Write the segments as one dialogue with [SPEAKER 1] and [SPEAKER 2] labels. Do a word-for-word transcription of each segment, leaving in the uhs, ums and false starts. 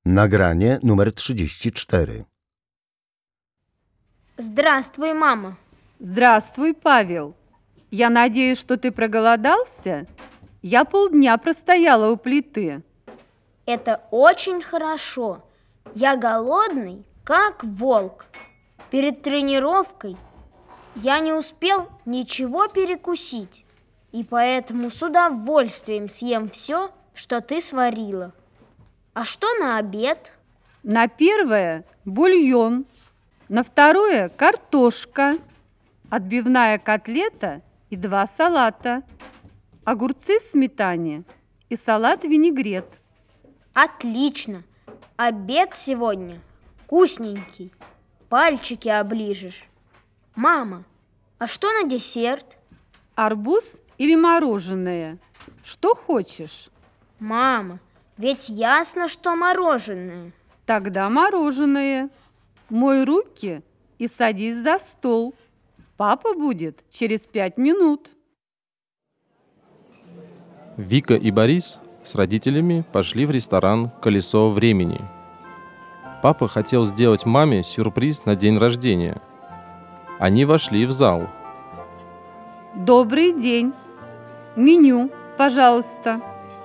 [SPEAKER 1] Nagranie numer trzydzieści cztery.
[SPEAKER 2] Здравствуй, мама.
[SPEAKER 3] Здравствуй, Павел. Я надеюсь, что ты проголодался? Я полдня простояла у плиты.
[SPEAKER 2] Это очень хорошо. Я голодный, как волк. Перед тренировкой я не успел ничего перекусить, и поэтому с удовольствием съем все, что ты сварила. А что на обед?
[SPEAKER 3] На первое – бульон, на второе – картошка, отбивная котлета и два салата, огурцы в сметане и салат-винегрет.
[SPEAKER 2] Отлично! Обед сегодня вкусненький. Пальчики оближешь. Мама, а что на десерт?
[SPEAKER 3] Арбуз или мороженое? Что хочешь?
[SPEAKER 2] Мама, ведь ясно, что мороженое.
[SPEAKER 3] Тогда мороженое. Мой руки и садись за стол. Папа будет через пять минут.
[SPEAKER 4] Вика и Борис с родителями пошли в ресторан «Колесо времени». Папа хотел сделать маме сюрприз на день рождения. Они вошли в зал.
[SPEAKER 3] Добрый день. Меню, пожалуйста.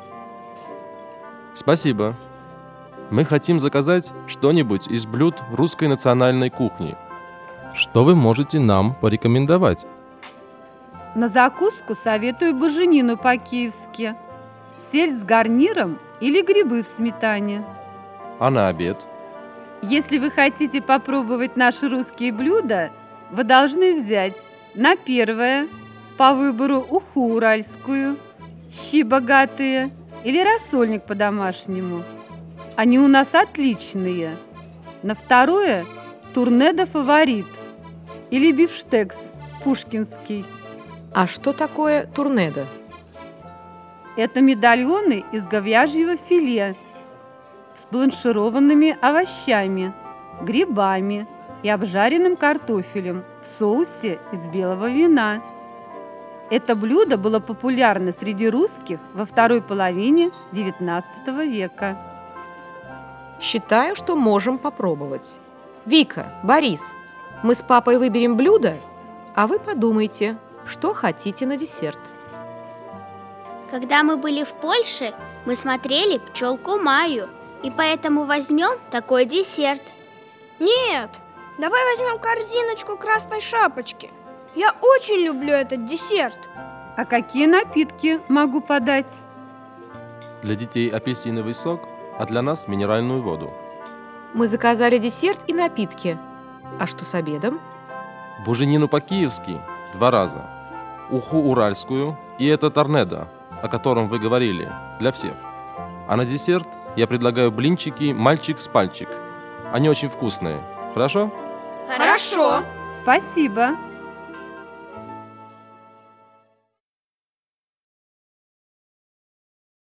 [SPEAKER 4] Спасибо. Мы хотим заказать что-нибудь из блюд русской национальной кухни. Что вы можете нам порекомендовать?
[SPEAKER 3] На закуску советую буженину по-киевски, сельдь с гарниром или грибы в сметане.
[SPEAKER 4] А на обед?
[SPEAKER 3] Если вы хотите попробовать наши русские блюда, вы должны взять на первое по выбору уху уральскую, щи богатые или рассольник по-домашнему. Они у нас отличные. На второе турнедо фаворит или бифштекс пушкинский.
[SPEAKER 5] А что такое турнедо?
[SPEAKER 3] Это медальоны из говяжьего филе с бланшированными овощами, грибами и обжаренным картофелем в соусе из белого вина. Это блюдо было популярно среди русских во второй половине девятнадцатого века.
[SPEAKER 5] Считаю, что можем попробовать. Вика, Борис, мы с папой выберем блюдо, а вы подумайте, что хотите на десерт.
[SPEAKER 6] Когда мы были в Польше, мы смотрели «Пчелку Майю», и поэтому возьмем такой десерт.
[SPEAKER 7] Нет, давай возьмем корзиночку красной шапочки. Я очень люблю этот десерт.
[SPEAKER 3] А какие напитки могу подать?
[SPEAKER 4] Для детей апельсиновый сок, а для нас минеральную воду.
[SPEAKER 5] Мы заказали десерт и напитки. А что с обедом?
[SPEAKER 4] Буженину по-киевски два раза. Уху уральскую и это торнедо, о котором вы говорили, для всех. А на десерт я предлагаю блинчики «Мальчик с пальчик». Они очень вкусные. Хорошо?
[SPEAKER 7] Хорошо.
[SPEAKER 3] Спасибо.